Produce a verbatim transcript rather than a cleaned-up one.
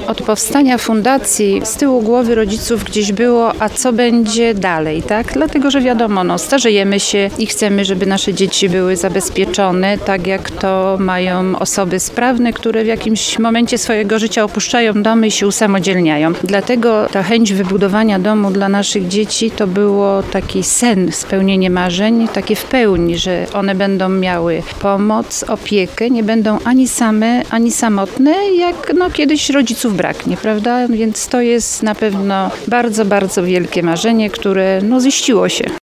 Od powstania fundacji z tyłu głowy rodziców gdzieś było, a co będzie dalej, tak? Dlatego, że wiadomo, no, starzejemy się i chcemy, żeby nasze dzieci były zabezpieczone, tak jak to mają osoby sprawne, które w jakimś momencie swojego życia opuszczają domy i się usamodzielniają. Dlatego ta chęć wybudowania domu dla naszych dzieci to było taki sen, spełnienie marzeń, takie w pełni, że one będą miały pomoc, opiekę, nie będą ani same, ani samotne, jak no, kiedyś rodziców braknie, prawda? Więc to jest na pewno bardzo, bardzo wielkie marzenie, które no, ziściło się.